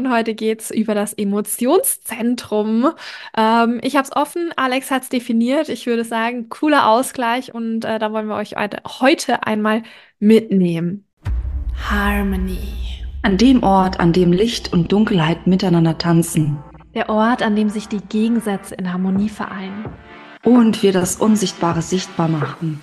und heute geht's über das Emotionszentrum. Ich habe es offen, Alex hat es definiert. Ich würde sagen, cooler Ausgleich und da wollen wir euch heute einmal mitnehmen. Harmony. An dem Ort, an dem Licht und Dunkelheit miteinander tanzen Der Ort, an dem sich die Gegensätze in Harmonie vereinen. und wir das Unsichtbare sichtbar machen.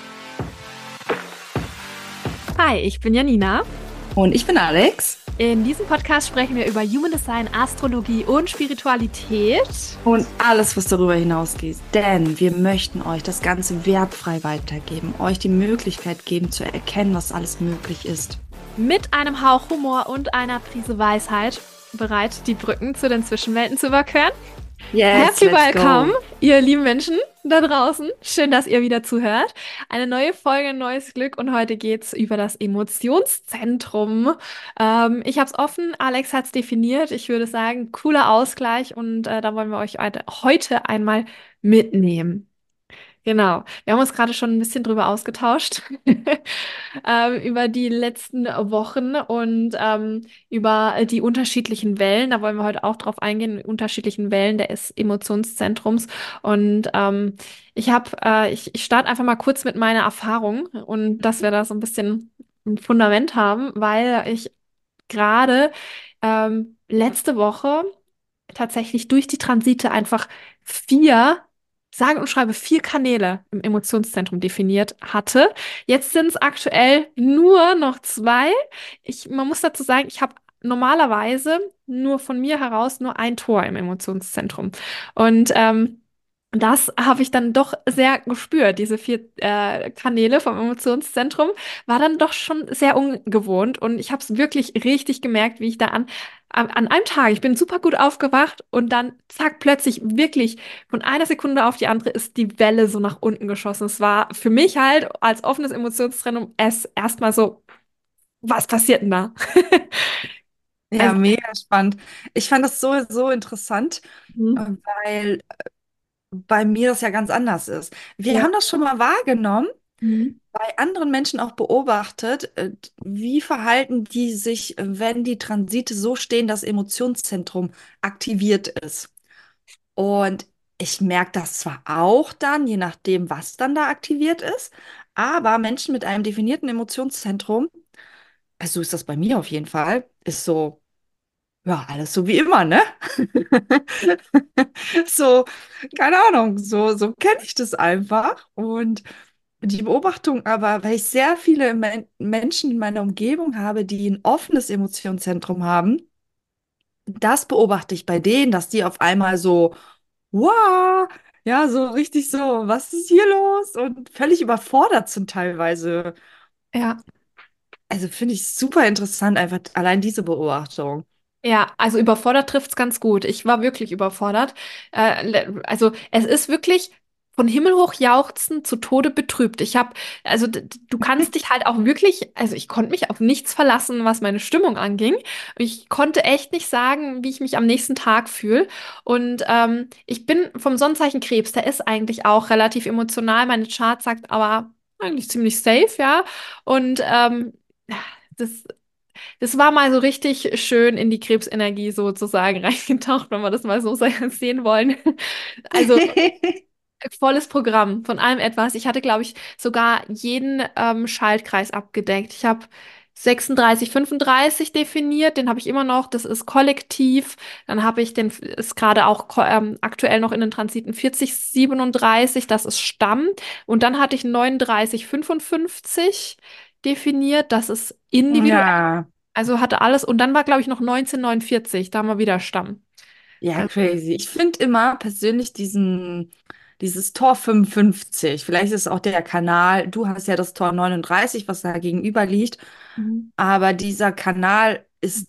Hi, ich bin Janina. Und ich bin Alex. In diesem Podcast sprechen wir über Human Design, Astrologie und Spiritualität. Und alles, was darüber hinausgeht. Denn wir möchten euch das Ganze wertfrei weitergeben, euch die Möglichkeit geben zu erkennen, was alles möglich ist. Mit einem Hauch Humor und einer Prise Weisheit. Bereit, die Brücken zu den Zwischenwelten zu überqueren? Yes, Herzlich let's willkommen, go. ihr lieben Menschen da draußen. Schön, dass ihr wieder zuhört. Eine neue Folge, ein neues Glück und heute geht's über das Emotionszentrum. Ich habe es offen, Alex hat es definiert. Ich würde sagen, cooler Ausgleich und da wollen wir euch heute einmal mitnehmen. Genau. Wir haben uns gerade schon ein bisschen drüber ausgetauscht, über die letzten Wochen und über die unterschiedlichen Wellen. Da wollen wir heute auch drauf eingehen, die unterschiedlichen Wellen des Emotionszentrums. Und ich starte einfach mal kurz mit meiner Erfahrung und dass wir da so ein bisschen ein Fundament haben, weil ich gerade letzte Woche tatsächlich durch die Transite einfach vier, sage und schreibe, vier Kanäle im Emotionszentrum definiert hatte. Jetzt sind es aktuell nur noch zwei. Man muss dazu sagen, ich habe normalerweise nur von mir heraus nur ein Tor im Emotionszentrum. Und das habe ich dann doch sehr gespürt. Diese vier Kanäle vom Emotionszentrum war dann doch schon sehr ungewohnt und ich habe es wirklich richtig gemerkt, wie ich da an einem Tag, ich bin super gut aufgewacht und dann zack, plötzlich wirklich von einer Sekunde auf die andere ist die Welle so nach unten geschossen. Es war für mich halt als offenes Emotionszentrum es erstmal so, was passiert denn da? Ja, Also, mega spannend. Ich fand das so interessant, mhm. weil bei mir das ja ganz anders ist. Wir Ja. haben das schon mal wahrgenommen, Mhm. bei anderen Menschen auch beobachtet, wie verhalten die sich, wenn die Transite so stehen, dass Emotionszentrum aktiviert ist. Und ich merke das zwar auch dann, je nachdem, was dann da aktiviert ist, aber Menschen mit einem definierten Emotionszentrum, also so ist das bei mir auf jeden Fall, ist so, ja, alles so wie immer, ne? So, keine Ahnung, so kenne ich das einfach. Und die Beobachtung aber, weil ich sehr viele Menschen in meiner Umgebung habe, die ein offenes Emotionszentrum haben, das beobachte ich bei denen, dass die auf einmal so, wow, ja, so richtig so, was ist hier los? Und völlig überfordert sind teilweise. Ja. Also finde ich super interessant, einfach allein diese Beobachtung. Ja, also überfordert trifft's ganz gut. Ich war wirklich überfordert. Also es ist wirklich von Himmel hoch jauchzen zu Tode betrübt. Du kannst dich halt auch wirklich, also ich konnte mich auf nichts verlassen, was meine Stimmung anging. Ich konnte echt nicht sagen, wie ich mich am nächsten Tag fühle. Und ich bin vom Sonnenzeichen Krebs, der ist eigentlich auch relativ emotional. Meine Chart sagt aber eigentlich ziemlich safe, ja. Und das das war mal so richtig schön in die Krebsenergie sozusagen reingetaucht, wenn wir das mal so sehen wollen. Also volles Programm von allem etwas. Ich hatte, glaube ich, sogar jeden Schaltkreis abgedeckt. Ich habe 36, 35 definiert, den habe ich immer noch, das ist kollektiv. Dann habe ich ist gerade auch aktuell noch in den Transiten 40, 37, das ist Stamm. Und dann hatte ich 39, 55 definiert, das ist individuell. Ja, Also hatte alles. Und dann war, glaube ich, noch 1949. Da haben wir wieder Stamm. ja, Also, crazy. Ich finde immer persönlich dieses Tor 55, vielleicht ist es auch der Kanal, du hast ja das Tor 39, was da gegenüber liegt, mhm. aber dieser Kanal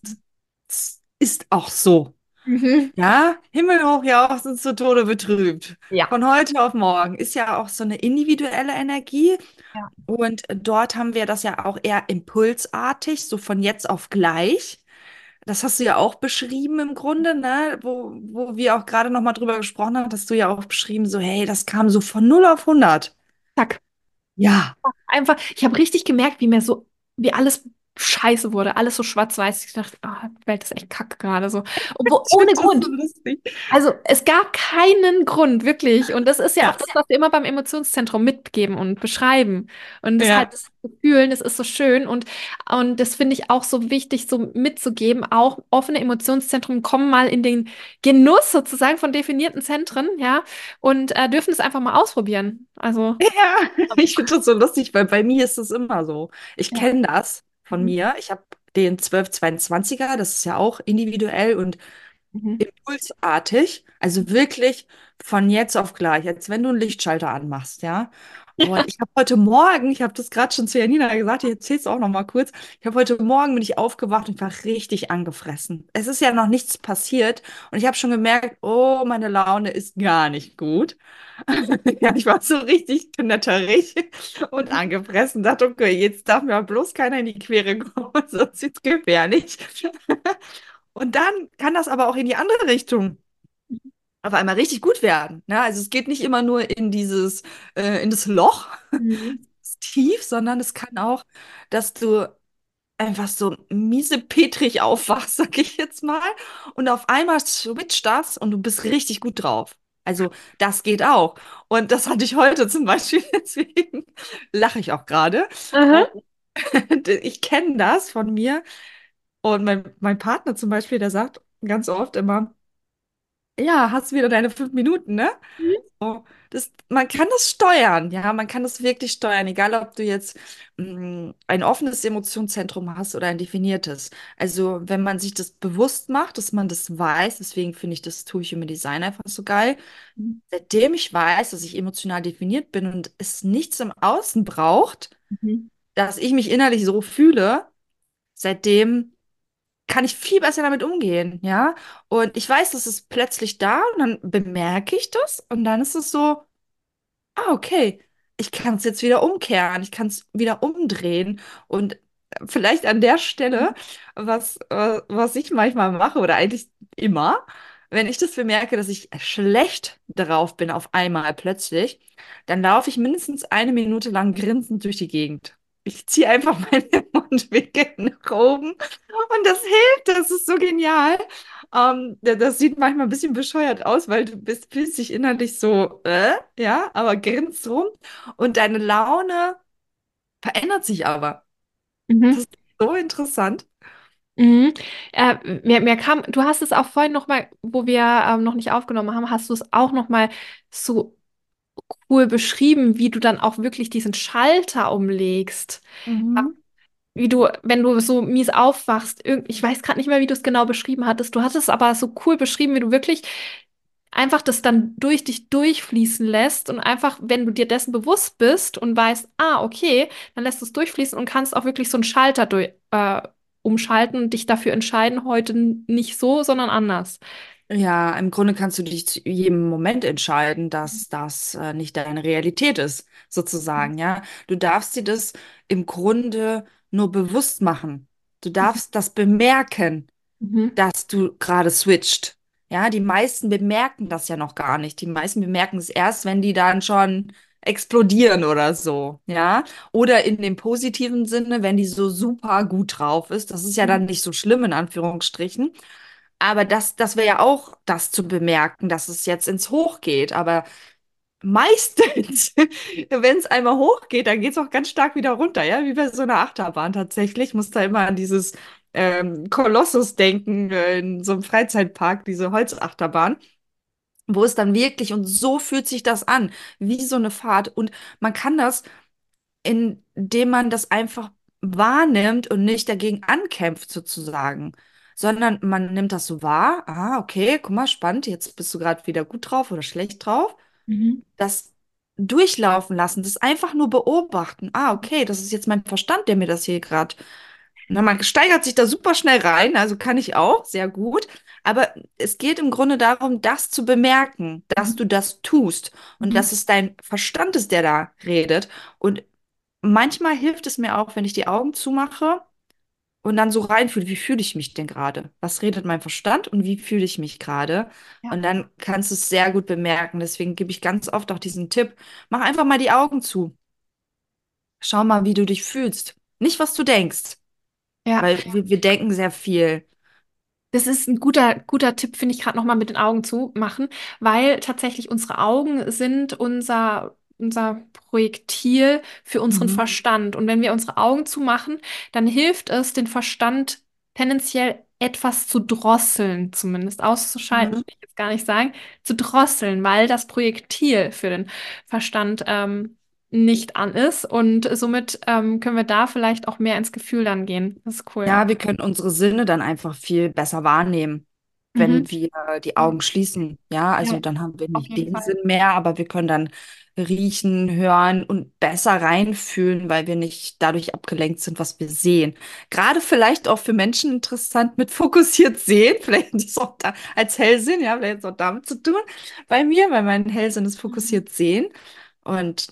ist auch so. Mhm. Ja, himmelhoch jauchzend zu Tode betrübt. Ja. Von heute auf morgen ist ja auch so eine individuelle Energie. Ja. Und dort haben wir das ja auch eher impulsartig, so von jetzt auf gleich. Das hast du ja auch beschrieben im Grunde, ne? Wo wir auch gerade noch mal drüber gesprochen haben, hast du ja auch beschrieben, so, hey, das kam so von 0 auf 100. Zack. Ja, Einfach, ich habe richtig gemerkt, wie alles scheiße wurde, alles so schwarz-weiß. Ich dachte, ah, die Welt ist echt kacke gerade so. Obwohl, Ich ohne finde das so Grund. lustig. Also es gab keinen Grund, wirklich. Und das ist ja auch Ja, das, was wir immer beim Emotionszentrum mitgeben und beschreiben. Und das halt ja. das zu fühlen, das ist so schön. Und das finde ich auch so wichtig, so mitzugeben. Auch offene Emotionszentren kommen mal in den Genuss sozusagen von definierten Zentren, ja, und dürfen es einfach mal ausprobieren. Also, Ja, ich finde das so lustig, weil bei mir ist es immer so. Ich ja. kenne das von Mhm. mir. Ich habe den 1222er, das ist ja auch individuell und Mhm. impulsartig, also wirklich von jetzt auf gleich, als wenn du einen Lichtschalter anmachst, ja. Und ich habe heute Morgen, ich habe das gerade schon zu Janina gesagt, ich erzähle es auch noch mal kurz. Ich habe heute Morgen bin ich aufgewacht und war richtig angefressen. Es ist ja noch nichts passiert und ich habe schon gemerkt, oh, meine Laune ist gar nicht gut. Ja, ich war so richtig knatterig und angefressen. Dachte, okay, jetzt darf mir bloß keiner in die Quere kommen, sonst wird's gefährlich. Und dann kann das aber auch in die andere Richtung auf einmal richtig gut werden. Ne? Also es geht nicht immer nur in in das Loch, Mhm. das Tief, sondern es kann auch, dass du einfach so miesepetrig aufwachst, sag ich jetzt mal, und auf einmal switcht das und du bist richtig gut drauf. Also das geht auch. Und das hatte ich heute zum Beispiel, deswegen lache ich auch gerade. Und Aha. ich kenne das von mir. Und mein Partner zum Beispiel, der sagt ganz oft immer, ja, hast wieder deine 5 Minuten, ne? So, man kann das steuern, ja, man kann das wirklich steuern, egal ob du jetzt ein offenes Emotionszentrum hast oder ein definiertes. Also, wenn man sich das bewusst macht, dass man das weiß, deswegen finde ich das tue ich Human Design einfach so geil. Mhm. Seitdem ich weiß, dass ich emotional definiert bin und es nichts im Außen braucht, Mhm. dass ich mich innerlich so fühle, seitdem kann ich viel besser damit umgehen, ja. Und ich weiß, das ist plötzlich da und dann bemerke ich das und dann ist es so, ah, okay, ich kann es jetzt wieder umkehren, ich kann es wieder umdrehen und vielleicht an der Stelle, was ich manchmal mache oder eigentlich immer, wenn ich das bemerke, dass ich schlecht drauf bin auf einmal plötzlich, dann laufe ich mindestens 1 Minute lang grinsend durch die Gegend. Ich ziehe einfach meine Mundwinkel nach oben und das hilft, das ist so genial. Das sieht manchmal ein bisschen bescheuert aus, weil fühlst dich innerlich so, ja, aber grinst rum und deine Laune verändert sich aber. Das Mhm. ist so interessant. Mhm. Mir kam, du hast es auch vorhin noch mal, wo wir noch nicht aufgenommen haben, hast du es auch noch mal so cool beschrieben, wie du dann auch wirklich diesen Schalter umlegst. Mhm. Wie du, wenn du so mies aufwachst, ich weiß gerade nicht mehr, wie du es genau beschrieben hattest. Du hattest es aber so cool beschrieben, wie du wirklich einfach das dann durch dich durchfließen lässt und einfach, wenn du dir dessen bewusst bist und weißt, ah, okay, dann lässt du es durchfließen und kannst auch wirklich so einen Schalter umschalten und dich dafür entscheiden, heute nicht so, sondern anders. Ja, im Grunde kannst du dich zu jedem Moment entscheiden, dass das nicht deine Realität ist, sozusagen, ja. Du darfst dir das im Grunde nur bewusst machen. Du darfst das bemerken, Mhm. dass du gerade switcht. Ja, die meisten bemerken das ja noch gar nicht. Die meisten bemerken es erst, wenn die dann schon explodieren oder so, ja. Oder in dem positiven Sinne, wenn die so super gut drauf ist. Das ist ja dann nicht so schlimm in Anführungsstrichen. Aber das wäre ja auch das zu bemerken, dass es jetzt ins Hoch geht. Aber meistens, wenn es einmal hochgeht, dann geht es auch ganz stark wieder runter, ja, wie bei so einer Achterbahn tatsächlich. Ich muss da immer an dieses Kolossus denken, in so einem Freizeitpark, diese Holzachterbahn, wo es dann wirklich, und so fühlt sich das an, wie so eine Fahrt. Und man kann das, indem man das einfach wahrnimmt und nicht dagegen ankämpft, sozusagen. Sondern man nimmt das so wahr, ah, okay, guck mal, spannend, jetzt bist du gerade wieder gut drauf oder schlecht drauf, Mhm. das durchlaufen lassen, das einfach nur beobachten. Ah, okay, das ist jetzt mein Verstand, der mir das hier gerade. Na, man steigert sich da super schnell rein, also kann ich auch, sehr gut. Aber es geht im Grunde darum, das zu bemerken, dass Mhm. du das tust und Mhm. dass es dein Verstand ist, der da redet. Und manchmal hilft es mir auch, wenn ich die Augen zumache und dann so reinfühle, wie fühle ich mich denn gerade? Was redet mein Verstand und wie fühle ich mich gerade? Ja. Und dann kannst du es sehr gut bemerken. Deswegen gebe ich ganz oft auch diesen Tipp, mach einfach mal die Augen zu. Schau mal, wie du dich fühlst. Nicht, was du denkst. Ja. weil wir denken sehr viel. Das ist ein guter Tipp, finde ich, gerade nochmal mit den Augen zu machen, weil tatsächlich unsere Augen sind unser Projektil für unseren Mhm. Verstand. Und wenn wir unsere Augen zumachen, dann hilft es, den Verstand tendenziell etwas zu drosseln, zumindest auszuschalten, Mhm. will ich jetzt gar nicht sagen, zu drosseln, weil das Projektil für den Verstand nicht an ist. Und somit können wir da vielleicht auch mehr ins Gefühl dann gehen. Das ist cool. Ja, wir können unsere Sinne dann einfach viel besser wahrnehmen, Mhm. wenn wir die Ja. Augen schließen. Ja, Ja, also dann haben wir auf nicht jeden den Fall. Sinn mehr, aber wir können dann riechen, hören und besser reinfühlen, weil wir nicht dadurch abgelenkt sind, was wir sehen. Gerade vielleicht auch für Menschen interessant mit fokussiert sehen. Vielleicht ist es auch da als Hellsinn, ja, vielleicht ist es auch damit zu tun bei mir, weil mein Hellsinn ist Mhm. fokussiert sehen. Und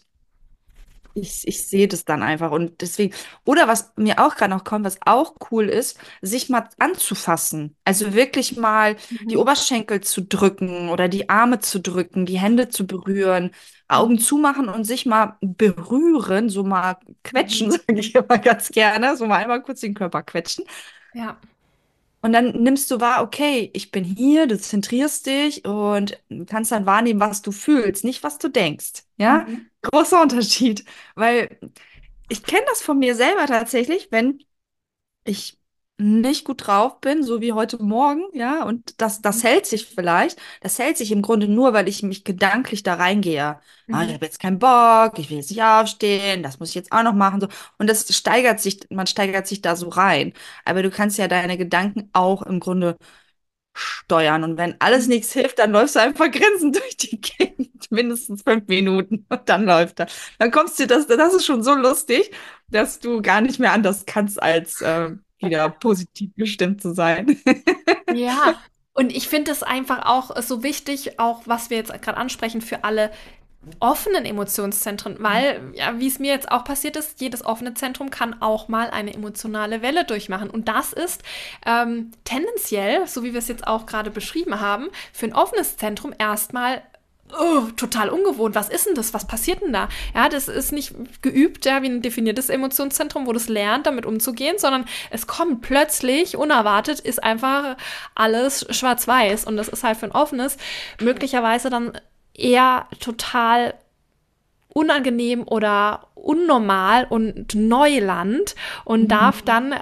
ich sehe das dann einfach und deswegen, oder was mir auch gerade noch kommt, was auch cool ist, sich mal anzufassen. Also wirklich mal die Mhm. Oberschenkel zu drücken oder die Arme zu drücken, die Hände zu berühren, Augen Mhm. zumachen und sich mal berühren, so mal quetschen, Mhm. sage ich immer ganz gerne, so mal einmal kurz den Körper quetschen. Ja. Und dann nimmst du wahr, okay, ich bin hier, du zentrierst dich und kannst dann wahrnehmen, was du fühlst, nicht was du denkst. Ja, Mhm. großer Unterschied, weil ich kenne das von mir selber tatsächlich, wenn ich nicht gut drauf bin, so wie heute Morgen, ja, und das hält sich vielleicht. Das hält sich im Grunde nur, weil ich mich gedanklich da reingehe. Ah, ich Mhm. habe jetzt keinen Bock, ich will jetzt nicht aufstehen, das muss ich jetzt auch noch machen, so. Und das steigert sich, man steigert sich da so rein. Aber du kannst ja deine Gedanken auch im Grunde steuern. Und wenn alles Mhm. nichts hilft, dann läufst du einfach grinsend durch die Gegend, mindestens 5 Minuten und dann läuft er. Dann kommst du, das ist schon so lustig, dass du gar nicht mehr anders kannst, als wieder positiv gestimmt zu sein. Ja, und ich finde es einfach auch so wichtig, auch was wir jetzt gerade ansprechen, für alle offenen Emotionszentren, weil, ja, wie es mir jetzt auch passiert ist, jedes offene Zentrum kann auch mal eine emotionale Welle durchmachen. Und das ist tendenziell, so wie wir es jetzt auch gerade beschrieben haben, für ein offenes Zentrum erstmal total ungewohnt. Was ist denn das? Was passiert denn da? Ja, das ist nicht geübt, ja, wie ein definiertes Emotionszentrum, wo das lernt, damit umzugehen, sondern es kommt plötzlich, unerwartet, ist einfach alles schwarz-weiß. Und das ist halt für ein offenes möglicherweise dann eher total unangenehm oder unnormal und Neuland und Mhm. darf dann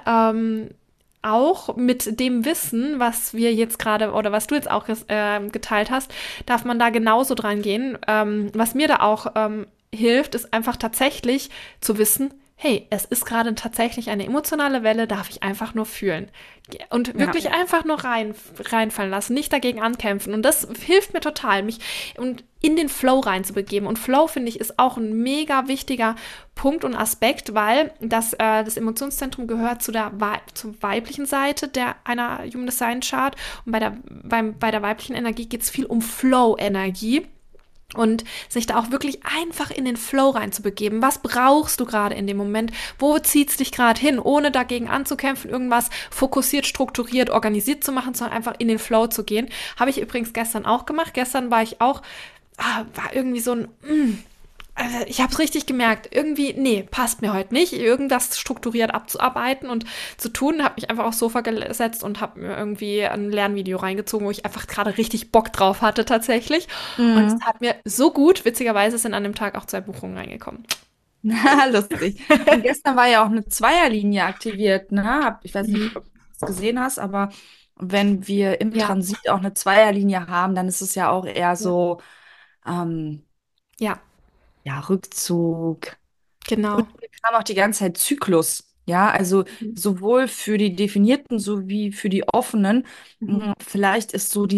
auch mit dem Wissen, was wir jetzt gerade oder was du jetzt auch geteilt hast, darf man da genauso dran gehen. Was mir da auch hilft, ist einfach tatsächlich zu wissen, hey, es ist gerade tatsächlich eine emotionale Welle, darf ich einfach nur fühlen. Und Ja. wirklich einfach nur reinfallen lassen, nicht dagegen ankämpfen. Und das hilft mir total, mich und in den Flow reinzubegeben. Und Flow, finde ich, ist auch ein mega wichtiger Punkt und Aspekt, weil das Emotionszentrum gehört zur weiblichen Seite einer Human Design Chart. Und bei der weiblichen Energie geht es viel um Flow-Energie. Und sich da auch wirklich einfach in den Flow reinzubegeben. Was brauchst du gerade in dem Moment? Wo zieht es dich gerade hin? Ohne dagegen anzukämpfen, irgendwas fokussiert, strukturiert, organisiert zu machen, sondern einfach in den Flow zu gehen. Habe ich übrigens gestern auch gemacht. Gestern war ich auch, war irgendwie so ein, also ich habe es richtig gemerkt, irgendwie, nee, passt mir heute nicht, irgendwas strukturiert abzuarbeiten und zu tun. Habe mich einfach aufs Sofa gesetzt und habe mir irgendwie ein Lernvideo reingezogen, wo ich einfach gerade richtig Bock drauf hatte tatsächlich. Und es Mhm. hat mir so gut, witzigerweise sind an dem Tag auch 2 Buchungen reingekommen. Lustig. Und gestern war ja auch eine Zweierlinie aktiviert, ne? Ich weiß nicht, Mhm. ob du es gesehen hast, aber wenn wir im Ja, Transit auch eine Zweierlinie haben, dann ist es ja auch eher ja, so, ähm, ja, ja, Rückzug. Und genau. mir kam auch die ganze Zeit Zyklus. Ja, also Mhm. sowohl für die Definierten sowie für die Offenen. Mhm. Vielleicht ist so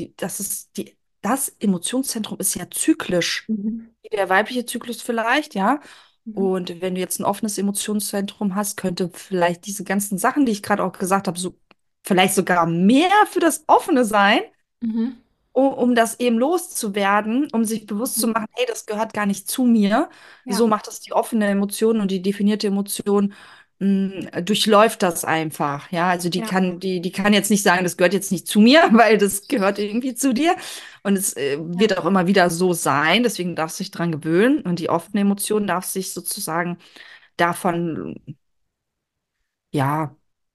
das Emotionszentrum ist ja zyklisch. Mhm. Wie der weibliche Zyklus vielleicht, ja. Mhm. Und wenn du jetzt ein offenes Emotionszentrum hast, könnte vielleicht diese ganzen Sachen, die ich gerade auch gesagt habe, so vielleicht sogar mehr für das Offene sein, Mhm. um das eben loszuwerden, um sich bewusst zu Mhm. machen, hey, das gehört gar nicht zu mir. Ja, So macht das die offene Emotion und die definierte Emotion, durchläuft das einfach. Ja, also ja, die kann jetzt nicht sagen, das gehört jetzt nicht zu mir, weil das gehört irgendwie zu dir. Und es ja. wird auch immer wieder so sein, deswegen darfst du dich dran gewöhnen. Und die offene Emotion darf sich sozusagen davon, ja.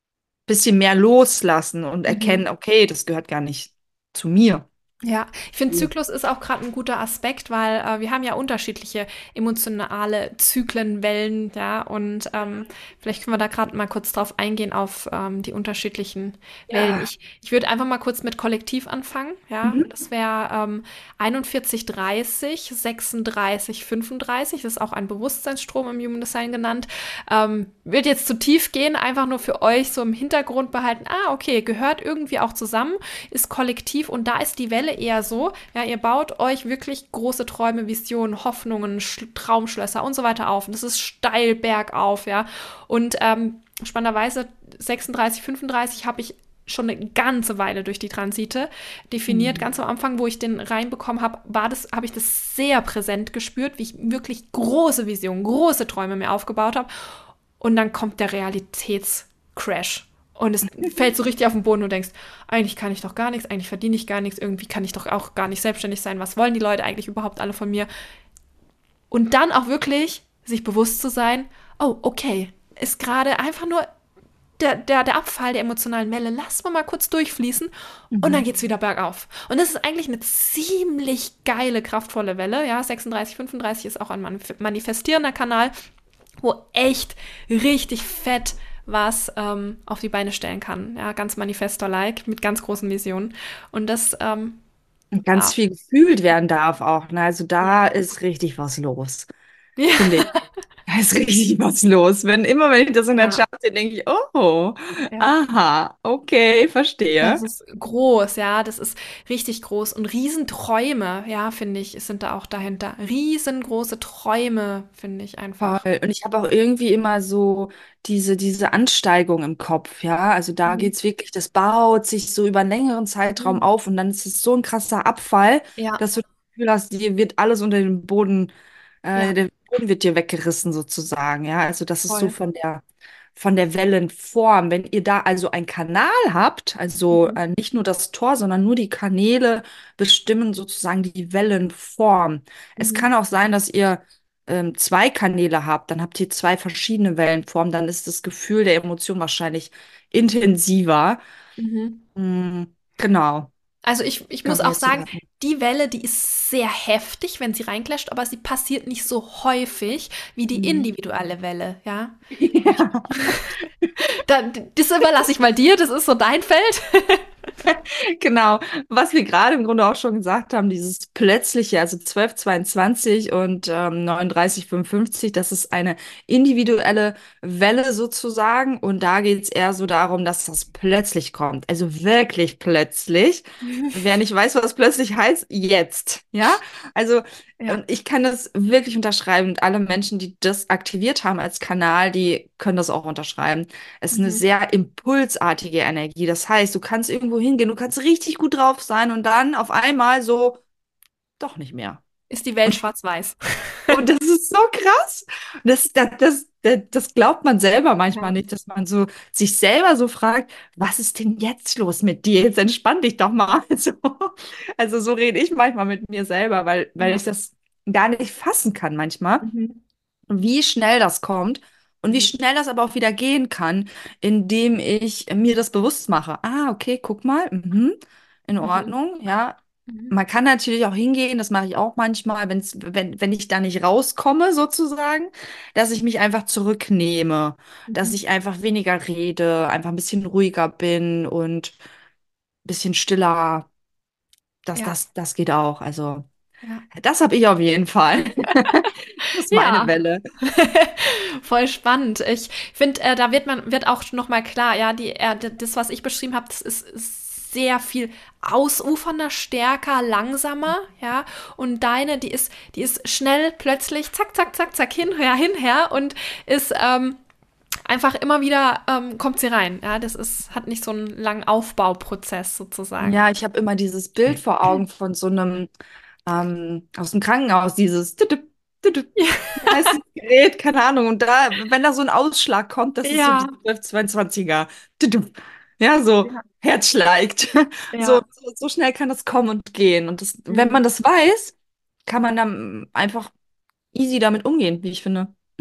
bisschen mehr loslassen und Mhm. erkennen, okay, das gehört gar nicht zu mir. Ja, ich finde, Zyklus ist auch gerade ein guter Aspekt, weil wir haben ja unterschiedliche emotionale Zyklen, Wellen, ja, und vielleicht können wir da gerade mal kurz drauf eingehen auf die unterschiedlichen Wellen. Ja. Ich würde einfach mal kurz mit Kollektiv anfangen, ja, Mhm. das wäre 41, 30, 36, 35, das ist auch ein Bewusstseinsstrom im Human Design genannt. Wird jetzt zu tief gehen, einfach nur für euch so im Hintergrund behalten, okay, gehört irgendwie auch zusammen, ist kollektiv und da ist die Welle eher so, ja, ihr baut euch wirklich große Träume, Visionen, Hoffnungen, Traumschlösser und so weiter auf. Und das ist steil bergauf, ja. Und spannenderweise 36, 35 habe ich schon eine ganze Weile durch die Transite definiert. Mhm. Ganz am Anfang, wo ich den reinbekommen habe, habe ich das sehr präsent gespürt, wie ich wirklich große Visionen, große Träume mir aufgebaut habe. Und dann kommt der Realitätscrash. Und es fällt so richtig auf den Boden und du denkst, eigentlich kann ich doch gar nichts, eigentlich verdiene ich gar nichts, irgendwie kann ich doch auch gar nicht selbstständig sein. Was wollen die Leute eigentlich überhaupt alle von mir? Und dann auch wirklich sich bewusst zu sein, oh, okay, ist gerade einfach nur der Abfall der emotionalen Welle. Lass mal kurz durchfließen und dann Mhm. geht's wieder bergauf. Und das ist eigentlich eine ziemlich geile, kraftvolle Welle. Ja, 36, 35 ist auch ein manifestierender Kanal, wo echt richtig fett was auf die Beine stellen kann. Ja, ganz Manifestor-like, mit ganz großen Visionen. Und das, Und ganz ja. viel gefühlt werden darf auch. Ne? Also Ja. da ist richtig was los, finde Ja. ich. Da ist richtig was los. Wenn ich das in der Ja. Chart sehe, denke ich, oh, Ja. aha, okay, Das verstehe. ist groß, ja, das ist richtig groß. Und Riesenträume, ja, finde ich, sind da auch dahinter. Riesengroße Träume, finde ich einfach. Voll. Und ich habe auch irgendwie immer so diese Ansteigung im Kopf, ja. Also da Mhm. geht's wirklich, das baut sich so über einen längeren Zeitraum Mhm. auf und dann ist es so ein krasser Abfall, Ja, dass du das Gefühl hast, dir wird alles unter den Boden, ja, der Boden wird dir weggerissen sozusagen, ja. Also das ist so voll. von der Wellenform. Wenn ihr da also einen Kanal habt, also Mhm. nicht nur das Tor, sondern nur die Kanäle bestimmen sozusagen die Wellenform. Es Mhm. kann auch sein, dass ihr zwei Kanäle habt, dann habt ihr zwei verschiedene Wellenformen, dann ist das Gefühl der Emotion wahrscheinlich intensiver. Mhm. Mm, genau, Also ich muss kann auch mir zu sagen, sagen. die Welle, die ist sehr heftig, wenn sie reinclasht, aber sie passiert nicht so häufig wie die Mhm. individuelle Welle, ja. Ja. Das überlasse ich mal dir, das ist so dein Feld. Genau, was wir gerade im Grunde auch schon gesagt haben, dieses plötzliche, also 12:22 und 39:55, das ist eine individuelle Welle sozusagen und da geht es eher so darum, dass das plötzlich kommt, also wirklich plötzlich. Wer nicht weiß, was plötzlich heißt, jetzt, ja? Also Ja. und ich kann das wirklich unterschreiben und alle Menschen, die das aktiviert haben als Kanal, die können das auch unterschreiben. Es ist eine Mhm. sehr impulsartige Energie. Das heißt, du kannst irgendwo hingehen, du kannst richtig gut drauf sein und dann auf einmal so doch nicht mehr. Ist die Welt Und, schwarz-weiß. und das ist so krass. Das glaubt man selber manchmal Ja. nicht, dass man so sich selber so fragt, was ist denn jetzt los mit dir? Jetzt entspann dich doch mal. Also so rede ich manchmal mit mir selber, weil Ja. ich das gar nicht fassen kann manchmal Mhm. wie schnell das kommt und wie Mhm. schnell das aber auch wieder gehen kann, indem ich mir das bewusst mache. Ah, okay, guck mal, in Mhm. Ordnung, ja. Mhm. Man kann natürlich auch hingehen, das mache ich auch manchmal, wenn ich da nicht rauskomme, sozusagen, dass ich mich einfach zurücknehme, dass Mhm. ich einfach weniger rede, einfach ein bisschen ruhiger bin und ein bisschen stiller. Das, Ja. das, das geht auch. Also, Ja. das habe ich auf jeden Fall. Das ist meine Ja. Welle. Voll spannend. Ich finde, da wird auch noch mal klar, ja, das, was ich beschrieben habe, das ist sehr viel ausufernder, stärker, langsamer, ja. Und deine, die ist schnell, plötzlich, zack, zack, zack, zack, hinher und ist einfach immer wieder kommt sie rein. Ja, hat nicht so einen langen Aufbauprozess sozusagen. Ja, ich habe immer dieses Bild vor Augen von so einem aus dem Krankenhaus, dieses tütüp, tütüp, wie heißt das Gerät, keine Ahnung. Und da, wenn da so ein Ausschlag kommt, das ist so Ja, diese 1222er. Tütüp. Ja, so ja, Herz schlägt. So, ja. so schnell kann das kommen und gehen. Und das, wenn Mhm. man das weiß, kann man dann einfach easy damit umgehen, wie ich finde. Mhm. Ja.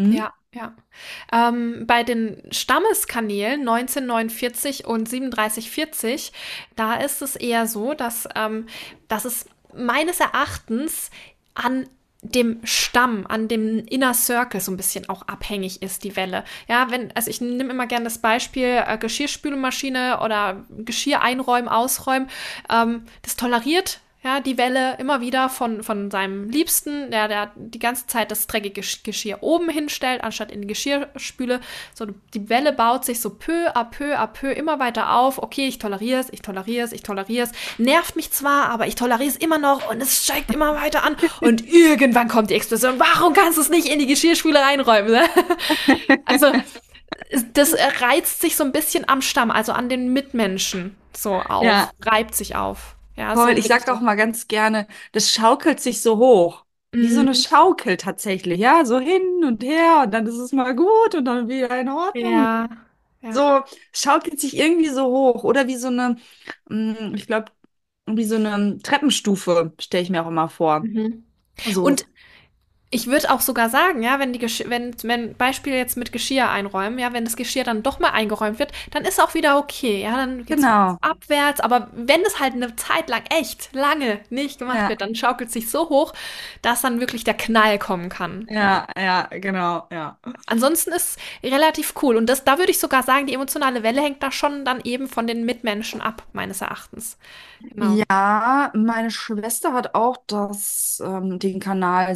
Ja. Bei den Stammeskanälen 1949 und 3740, da ist es eher so, dass es meines Erachtens an dem Stamm, an dem Inner Circle so ein bisschen auch abhängig ist, die Welle. Ja, also ich nehme immer gerne das Beispiel Geschirrspülmaschine oder Geschirr einräumen, ausräumen. Das toleriert ja, die Welle immer wieder von seinem Liebsten, der die ganze Zeit das dreckige Geschirr oben hinstellt, anstatt in die Geschirrspüle. So, die Welle baut sich so peu à peu immer weiter auf. Okay, ich toleriere es, ich toleriere es, ich toleriere es. Nervt mich zwar, aber ich toleriere es immer noch und es steigt immer weiter an. Und irgendwann kommt die Explosion. Warum kannst du es nicht in die Geschirrspüle reinräumen? Also, das reizt sich so ein bisschen am Stamm, also an den Mitmenschen so auf, Ja, reibt sich auf. Ja, so voll. Ich würde ich sag das. auch mal ganz gerne, das schaukelt sich so hoch. Wie so eine Mhm. Schaukel tatsächlich, ja, so hin und her und dann ist es mal gut und dann wieder in Ordnung. Ja, ja. So schaukelt sich irgendwie so hoch oder wie so eine, ich glaube, wie so eine Treppenstufe, stelle ich mir auch immer vor. Mhm. So, Und ich würde auch sogar sagen, ja, wenn Beispiel jetzt mit Geschirr einräumen, ja, wenn das Geschirr dann doch mal eingeräumt wird, dann ist auch wieder okay, ja, dann geht's genau. abwärts, aber wenn es halt eine Zeit lang echt lange nicht gemacht Ja, wird, dann schaukelt sich so hoch, dass dann wirklich der Knall kommen kann, ja. ja, ja, genau, ja. Ansonsten ist relativ cool und da würde ich sogar sagen, die emotionale Welle hängt da schon dann eben von den Mitmenschen ab, meines Erachtens. Genau. Ja, meine Schwester hat auch den Kanal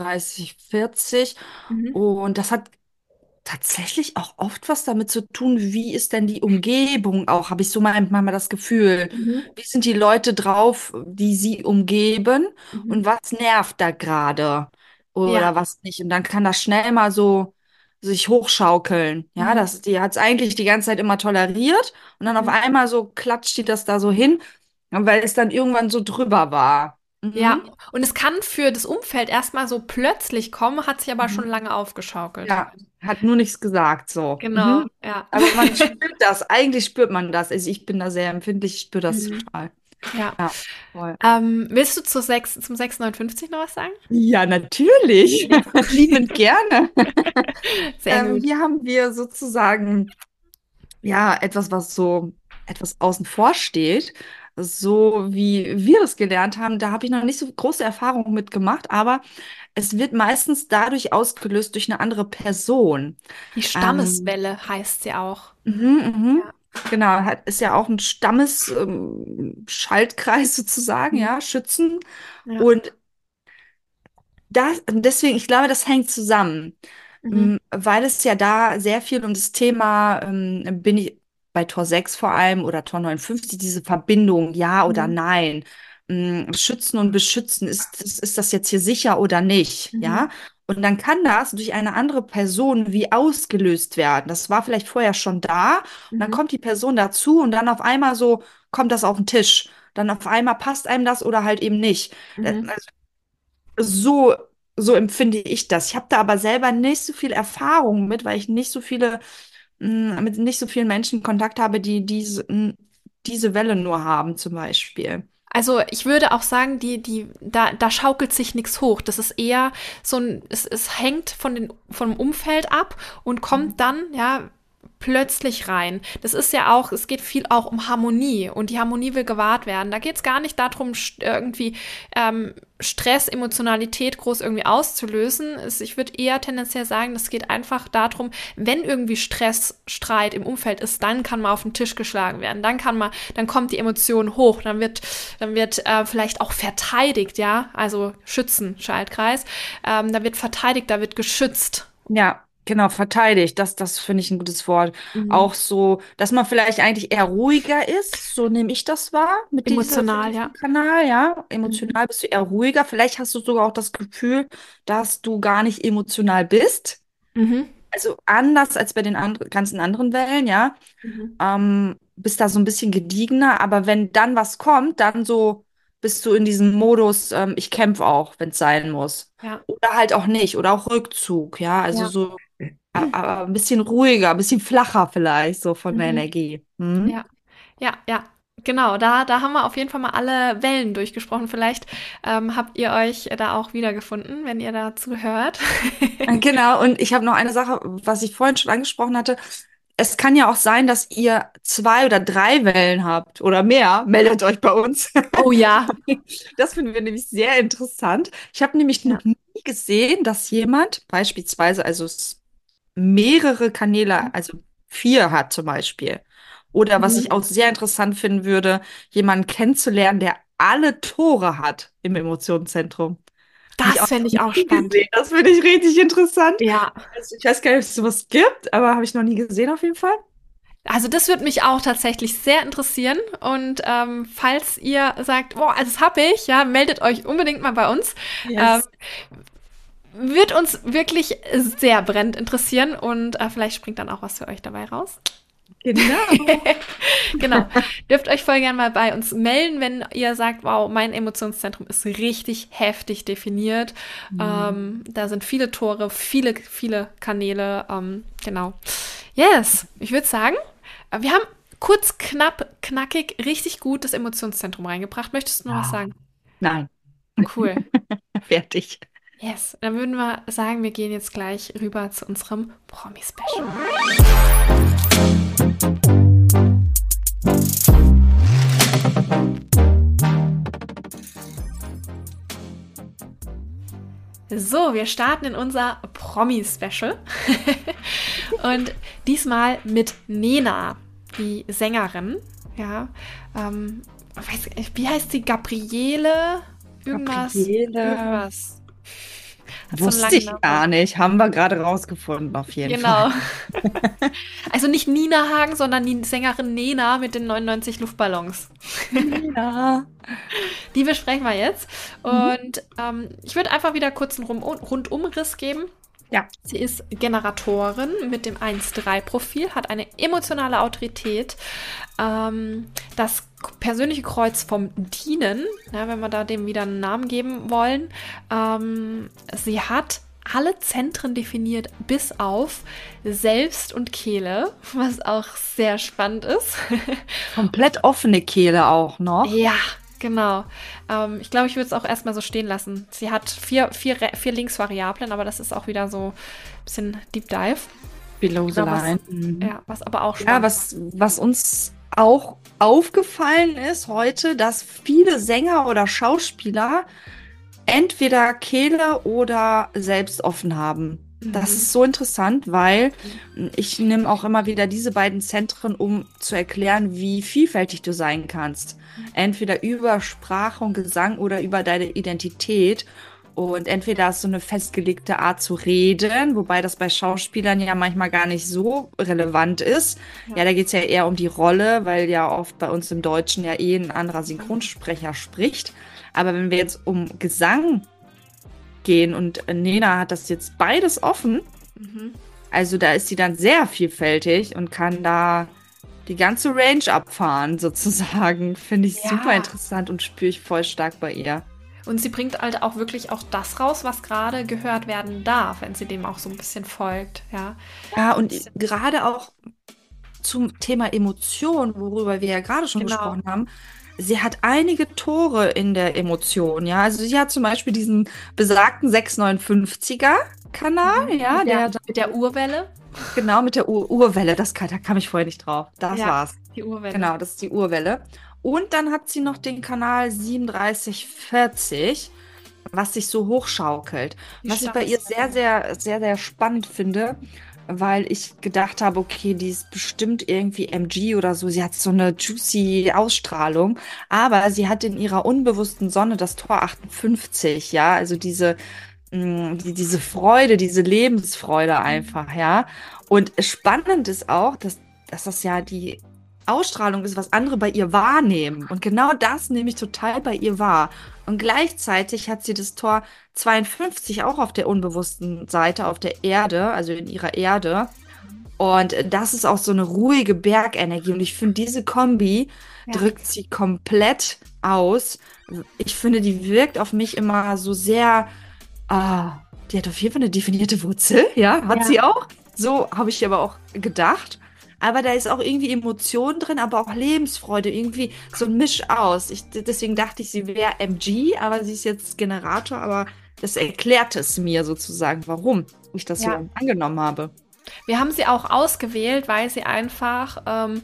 3740 Mhm. und das hat tatsächlich auch oft was damit zu tun, wie ist denn die Umgebung auch, habe ich so manchmal das Gefühl. Mhm. Wie sind die Leute drauf, die sie umgeben und Mhm. was nervt da gerade Ja. oder was nicht. Und dann kann das schnell mal so sich hochschaukeln. Ja, Mhm. die hat es eigentlich die ganze Zeit immer toleriert und dann auf Mhm. einmal so klatscht die das da so hin, weil es dann irgendwann so drüber war. Ja, Mhm. und es kann für das Umfeld erstmal so plötzlich kommen, hat sich aber schon Mhm. lange aufgeschaukelt. Ja, hat nur nichts gesagt, so. Genau, Mhm. ja. Aber man spürt das, eigentlich spürt man das. Also ich bin da sehr empfindlich, ich spüre das Mhm. total. Ja. Ja, voll. Willst du zum 659 noch was sagen? Ja, natürlich. Ja. Liebend gerne. Sehr gut. Hier haben wir sozusagen, ja, etwas, was so etwas außen vor steht. So wie wir das gelernt haben, da habe ich noch nicht so große Erfahrungen mitgemacht, aber es wird meistens dadurch ausgelöst durch eine andere Person. Die Ähm, Stammeswelle heißt sie auch. mhm. Ja. Genau, ist ja auch ein Schaltkreis sozusagen, Mhm. ja, Schützen. Ja. Und deswegen, ich glaube, das hängt zusammen, Mhm. weil es ja da sehr viel um das Thema, bin ich bei Tor 6 vor allem oder Tor 59, diese Verbindung, ja oder Mhm. nein, schützen und beschützen, ist das jetzt hier sicher oder nicht, ja? Mhm. Und dann kann das durch eine andere Person wie ausgelöst werden. Das war vielleicht vorher schon da, und dann Mhm. kommt die Person dazu und dann auf einmal so kommt das auf den Tisch. Dann auf einmal passt einem das oder halt eben nicht. Mhm. So, so empfinde ich das. Ich habe da aber selber nicht so viel Erfahrung mit, weil ich nicht so mit nicht so vielen Menschen Kontakt habe, die diese Welle nur haben, zum Beispiel. Also ich würde auch sagen, da schaukelt sich nichts hoch. Das ist eher es hängt vom Umfeld ab und kommt dann, ja, plötzlich rein. Das ist ja auch, es geht viel auch um Harmonie und die Harmonie will gewahrt werden. Da geht es gar nicht darum, irgendwie Stress, Emotionalität groß irgendwie auszulösen. Ich würde eher tendenziell sagen, es geht einfach darum, wenn irgendwie Stress, Streit im Umfeld ist, dann kann mal auf den Tisch geschlagen werden. Dann kommt die Emotion hoch, dann wird vielleicht auch verteidigt, ja, also schützen, Schaltkreis. Da wird verteidigt, da wird geschützt. Ja, genau, verteidigt. Das finde ich ein gutes Wort. Mhm. Auch so, dass man vielleicht eigentlich eher ruhiger ist, so nehme ich das wahr mit Emotional, diesem ja. Kanal, ja. Mhm. Emotional bist du eher ruhiger. Vielleicht hast du sogar auch das Gefühl, dass du gar nicht emotional bist. Mhm. Also anders als bei den ganzen anderen Wellen, ja. Mhm. Bist da so ein bisschen gediegener, aber wenn dann was kommt, dann so bist du in diesem Modus, ich kämpfe auch, wenn es sein muss. Ja, Oder halt auch nicht, oder auch Rückzug, ja. Also ja. so ein bisschen ruhiger, ein bisschen flacher vielleicht, so von der Mhm. Energie. Hm? Ja, ja, ja. Genau, da haben wir auf jeden Fall mal alle Wellen durchgesprochen. Vielleicht habt ihr euch da auch wiedergefunden, wenn ihr dazu hört. Genau, und ich habe noch eine Sache, was ich vorhin schon angesprochen hatte. Es kann ja auch sein, dass ihr 2 oder 3 Wellen habt oder mehr. Meldet euch bei uns. Oh ja. Das finden wir nämlich sehr interessant. Ich habe nämlich Ja. noch nie gesehen, dass jemand beispielsweise mehrere Kanäle, also 4 hat zum Beispiel. Oder was ich Mhm. auch sehr interessant finden würde, jemanden kennenzulernen, der alle Tore hat im Emotionszentrum. Habe ich Das auch fände noch ich auch nie spannend. gesehen. Das finde ich richtig interessant. Ja. Also ich weiß gar nicht, ob es sowas gibt, aber habe ich noch nie gesehen auf jeden Fall. Also das würde mich auch tatsächlich sehr interessieren. Und falls ihr sagt, boah, also das habe ich, ja, meldet euch unbedingt mal bei uns. Ähm, Yes. wird uns wirklich sehr brennend interessieren und vielleicht springt dann auch was für euch dabei raus. Genau. Genau. Dürft euch voll gerne mal bei uns melden, wenn ihr sagt, wow, mein Emotionszentrum ist richtig heftig definiert. Mhm. Da sind viele Tore, viele Kanäle. Genau. Yes, ich würde sagen, wir haben kurz, knapp, knackig, richtig gut das Emotionszentrum reingebracht. Möchtest du noch was Ja. sagen? Nein, Cool. fertig. Yes, dann würden wir sagen, wir gehen jetzt gleich rüber zu unserem Promi-Special. So, wir starten in unser Promi-Special. Und diesmal mit Nena, die Sängerin. Ja, weiß, wie heißt sie? Gabriele? Irgendwas. Gabriele. Irgendwas. Hat so einen Wusste langen ich gar Namen. nicht. Haben wir gerade rausgefunden, auf jeden Fall. Genau. Also nicht Nina Hagen, sondern die Sängerin Nena mit den 99 Luftballons. Ja. Die besprechen wir jetzt. Mhm. Und ich würde einfach wieder kurz einen Rundumriss geben. Ja. Sie ist Generatorin mit dem 1-3-Profil, hat eine emotionale Autorität, das persönliche Kreuz vom Dienen, ja, wenn wir da dem wieder einen Namen geben wollen. Sie hat alle Zentren definiert, bis auf Selbst und Kehle, was auch sehr spannend ist. Komplett offene Kehle auch noch. Ja, genau. Ich glaube, ich würde es auch erstmal so stehen lassen. Sie hat vier Linksvariablen, aber das ist auch wieder so ein bisschen Deep Dive. Below the Genau, line. Mhm. was aber auch Ja, spannend. was uns auch aufgefallen ist heute, dass viele Sänger oder Schauspieler entweder Kehle oder selbst offen haben. Das Mhm. ist so interessant, weil ich nehme auch immer wieder diese beiden Zentren, um zu erklären, wie vielfältig du sein kannst. Entweder über Sprache und Gesang oder über deine Identität. Und entweder hast du eine festgelegte Art zu reden, wobei das bei Schauspielern ja manchmal gar nicht so relevant ist. Ja. Ja, da geht es ja eher um die Rolle, weil ja oft bei uns im Deutschen ja eh ein anderer Synchronsprecher spricht. Aber wenn wir jetzt um Gesang gehen und Nena hat das jetzt beides offen, Mhm. also da ist sie dann sehr vielfältig und kann da die ganze Range abfahren, sozusagen. Finde ich super Ja. interessant und spüre ich voll stark bei ihr. Und sie bringt halt auch wirklich auch das raus, was gerade gehört werden darf, wenn sie dem auch so ein bisschen folgt. Ja. Ja, und gerade auch zum Thema Emotion, worüber wir ja gerade schon Genau. gesprochen haben, sie hat einige Tore in der Emotion, ja. Also sie hat zum Beispiel diesen besagten 659er Kanal, Mhm. ja, der Mit der Urwelle. genau mit der Urwelle, da kam ich vorher nicht drauf. Das Ja, war's. die Urwelle. Genau, das ist die Urwelle. Und dann hat sie noch den Kanal 3740, was sich so hochschaukelt. Die Was ich bei ihr sehr, Stammesfälle. sehr spannend finde, weil ich gedacht habe, okay, die ist bestimmt irgendwie MG oder so. Sie hat so eine juicy Ausstrahlung, aber sie hat in ihrer unbewussten Sonne das Tor 58, ja, also diese Freude, diese Lebensfreude Mhm. einfach, ja. Und spannend ist auch, dass das ja die Ausstrahlung ist, was andere bei ihr wahrnehmen. Und genau das nehme ich total bei ihr wahr. Und gleichzeitig hat sie das Tor 52 auch auf der unbewussten Seite, auf der Erde, also in ihrer Erde. Und das ist auch so eine ruhige Bergenergie. Und ich finde, diese Kombi Ja. drückt sie komplett aus. Ich finde, die wirkt auf mich immer so sehr. Die hat auf jeden Fall eine definierte Wurzel, ja, hat Ja. sie auch. So habe ich aber auch gedacht. aber da ist auch irgendwie Emotion drin, aber auch Lebensfreude, irgendwie so ein Misch aus. Deswegen dachte ich, sie wäre MG, aber sie ist jetzt Generator, aber das erklärt es mir sozusagen, warum ich das Ja. so angenommen habe. Wir haben sie auch ausgewählt, weil sie einfach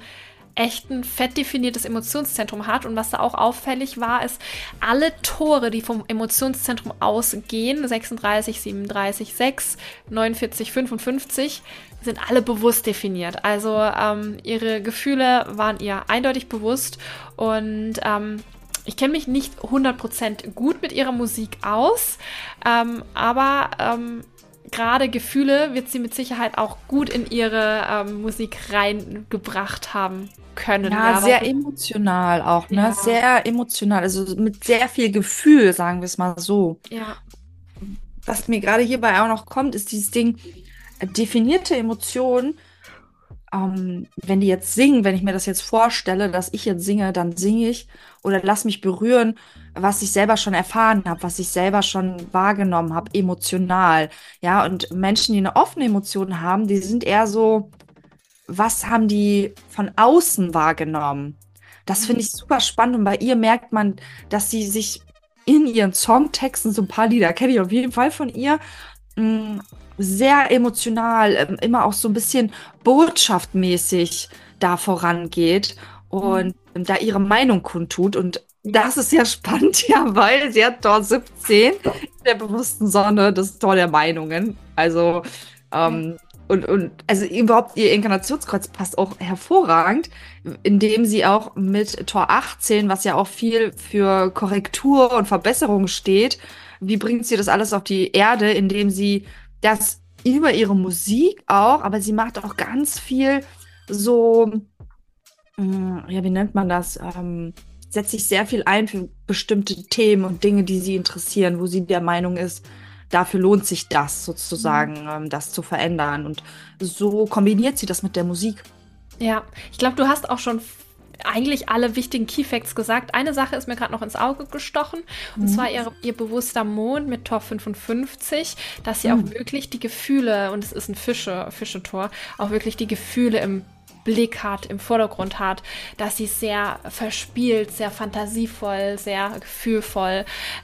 echt ein fett definiertes Emotionszentrum hat. Und was da auch auffällig war, ist, alle Tore, die vom Emotionszentrum ausgehen, 36, 37, 6, 49, 55, sind alle bewusst definiert. Also ihre Gefühle waren ihr eindeutig bewusst und ich kenne mich nicht 100% gut mit ihrer Musik aus, aber gerade Gefühle wird sie mit Sicherheit auch gut in ihre Musik reingebracht haben können. Ja, Ja, sehr emotional auch, ne? ja, Sehr emotional, also mit sehr viel Gefühl, sagen wir es mal so. ja, Was mir gerade hierbei auch noch kommt, ist dieses Ding, definierte Emotionen, wenn die jetzt singen, wenn ich mir das jetzt vorstelle, dass ich jetzt singe, dann singe ich oder lass mich berühren, was ich selber schon erfahren habe, was ich selber schon wahrgenommen habe, emotional. Ja, und Menschen, die eine offene Emotion haben, die sind eher so, was haben die von außen wahrgenommen? Das finde ich super spannend und bei ihr merkt man, dass sie sich in ihren Songtexten, so ein paar Lieder kenne ich auf jeden Fall von ihr, mh, sehr emotional, immer auch so ein bisschen botschaftmäßig da vorangeht und da ihre Meinung kundtut. Und das ist ja spannend, ja, weil sie hat Tor 17 der bewussten Sonne, das Tor der Meinungen. Also, ähm, also überhaupt ihr Inkarnationskreuz passt auch hervorragend, indem sie auch mit Tor 18, was ja auch viel für Korrektur und Verbesserung steht, wie bringt sie das alles auf die Erde, indem sie das über ihre Musik auch, aber sie macht auch ganz viel so, ja, wie nennt man das? Setzt sich sehr viel ein für bestimmte Themen und Dinge, die sie interessieren, wo sie der Meinung ist, dafür lohnt sich das sozusagen, das zu verändern. Und so kombiniert sie das mit der Musik. ja. Ich glaube, du hast auch schon eigentlich alle wichtigen Key Facts gesagt. Eine Sache ist mir gerade noch ins Auge gestochen, und Mhm. zwar ihr bewusster Mond mit Tor 55, dass sie auch Mhm. wirklich die Gefühle, und es ist ein Fische-Tor, auch wirklich die Gefühle im Blick hat, im Vordergrund hat, dass sie sehr verspielt, sehr fantasievoll, sehr gefühlvoll,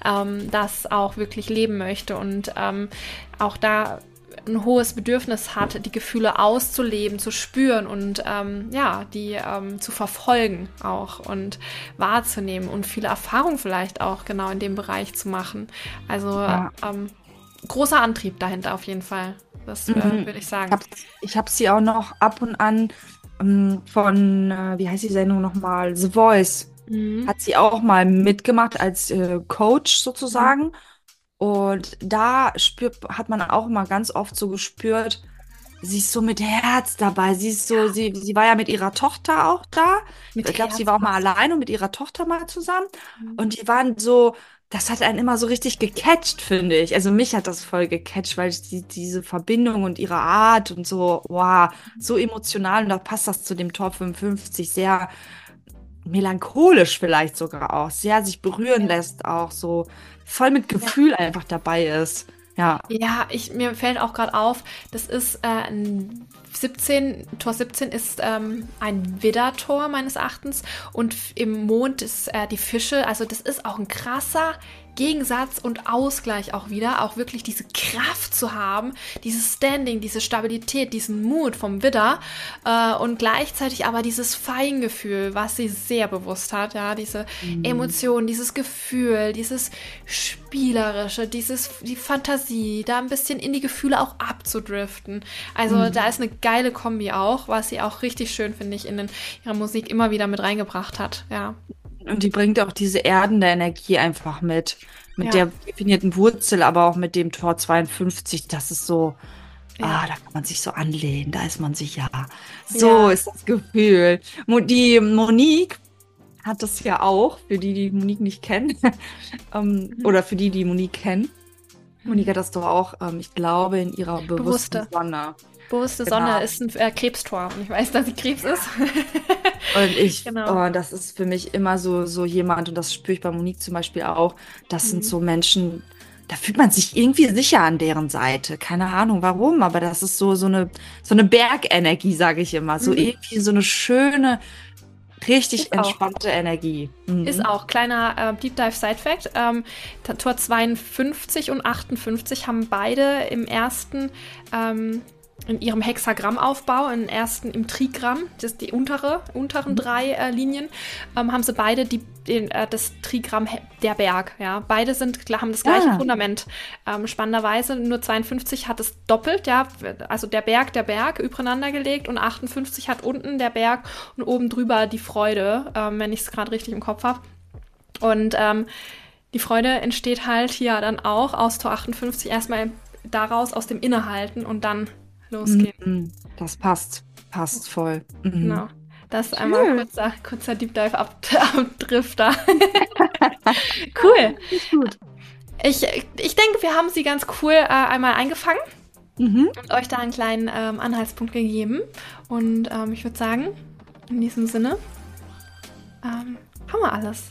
das auch wirklich leben möchte und auch da ein hohes Bedürfnis hat, die Gefühle auszuleben, zu spüren und ja, die zu verfolgen auch und wahrzunehmen und viele Erfahrungen vielleicht auch genau in dem Bereich zu machen. Also Ja. großer Antrieb dahinter auf jeden Fall. Das Mhm. würde ich sagen. Ich hab sie auch noch ab und an von, wie heißt die Sendung nochmal? The Voice. Mhm. Hat sie auch mal mitgemacht als Coach Mhm. sozusagen. Und da hat man auch mal ganz oft so gespürt, sie ist so mit Herz dabei. Sie ist so, sie war ja mit ihrer Tochter auch da. Mit Ich glaube, sie Herz. war auch mal alleine und mit ihrer Tochter mal zusammen. Mhm. Und die waren so, das hat einen immer so richtig gecatcht, finde ich. Also mich hat das voll gecatcht, weil diese Verbindung und ihre Art und so, wow, so emotional. Und da passt das zu dem Tor 55 sehr melancholisch vielleicht sogar auch, sehr sich berühren Ja. lässt, auch so voll mit Ja. Gefühl einfach dabei ist. Ja. Ja, mir fällt auch gerade auf, das ist ein 17, Tor 17 ist ein Widdertor meines Erachtens und im Mond ist die Fische, also das ist auch ein krasser Gegensatz und Ausgleich auch wieder, auch wirklich diese Kraft zu haben, dieses Standing, diese Stabilität, diesen Mut vom Widder und gleichzeitig aber dieses Feingefühl, was sie sehr bewusst hat, ja, diese Mhm. Emotionen, dieses Gefühl, dieses Spielerische, die Fantasie, da ein bisschen in die Gefühle auch abzudriften. Also da Mhm. ist eine geile Kombi auch, was sie auch richtig schön, finde ich, in ihrer Musik immer wieder mit reingebracht hat. Ja, Und die bringt auch diese erdende Energie einfach mit ja, der definierten Wurzel, aber auch mit dem Tor 52. Das ist so, ja, da kann man sich so anlehnen, da ist man sicher. So ja. ist das Gefühl. Die Monique hat das ja auch, für die, die Monique nicht kennen, Mhm. oder für die, die Monique kennen. Monique Mhm. hat das doch auch, ich glaube, in ihrer bewussten Bewusste. Sonne. Bewusste Sonne Genau. ist ein Krebstor. Und ich weiß, dass sie Krebs ist. Und Genau. das ist für mich immer so jemand, und das spüre ich bei Monique zum Beispiel auch, das sind Mhm. so Menschen, da fühlt man sich irgendwie sicher an deren Seite. Keine Ahnung warum, aber das ist so eine Bergenergie, sage ich immer. So Mhm. irgendwie so eine schöne, richtig Ist auch. entspannte Energie. Ist Mhm. auch. Kleiner Deep Dive Side Fact. Tor 52 und 58 haben beide im ersten, in ihrem Hexagrammaufbau, im Trigramm, das ist die unteren drei Linien, haben sie beide das Trigramm der Berg. Ja. Beide haben das gleiche Ah, Fundament. Spannenderweise nur 52 hat es doppelt, ja, also der Berg übereinander gelegt und 58 hat unten der Berg und oben drüber die Freude, wenn ich es gerade richtig im Kopf habe. Und die Freude entsteht halt hier dann auch aus Tor 58 erstmal daraus aus dem Innehalten und dann losgehen. mhm. Das passt voll. Mhm. Genau. Das ist einmal Schön. kurzer Deep Dive Abdrifter. Cool. Ist gut. Ich denke, wir haben sie ganz cool einmal eingefangen Mhm. und euch da einen kleinen Anhaltspunkt gegeben. Und ich würde sagen, in diesem Sinne haben wir alles.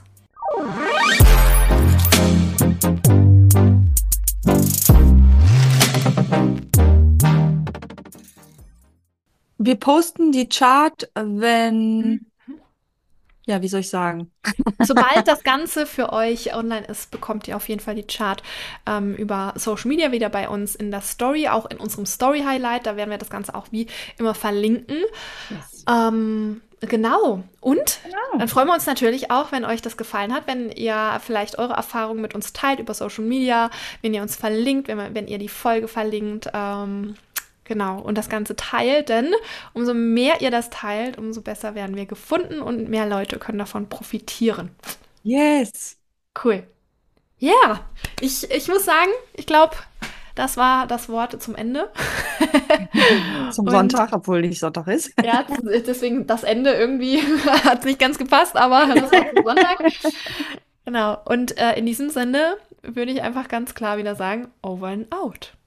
Wir posten die Chart, wenn, ja, wie soll ich sagen? Sobald das Ganze für euch online ist, bekommt ihr auf jeden Fall die Chart über Social Media wieder bei uns in der Story, auch in unserem Story Highlight. Da werden wir das Ganze auch wie immer verlinken. Yes. Genau. Und Genau. dann freuen wir uns natürlich auch, wenn euch das gefallen hat, wenn ihr vielleicht eure Erfahrungen mit uns teilt über Social Media, wenn ihr uns verlinkt, wenn ihr die Folge verlinkt. Genau, und das Ganze teilt, denn umso mehr ihr das teilt, umso besser werden wir gefunden und mehr Leute können davon profitieren. Yes. Cool. Ja, yeah. Ich muss sagen, ich glaube, das war das Wort zum Ende. Zum Und Sonntag, obwohl nicht Sonntag ist. ja, deswegen das Ende irgendwie hat nicht ganz gepasst, aber das war zum Sonntag. Genau. Und in diesem Sinne würde ich einfach ganz klar wieder sagen, over and out.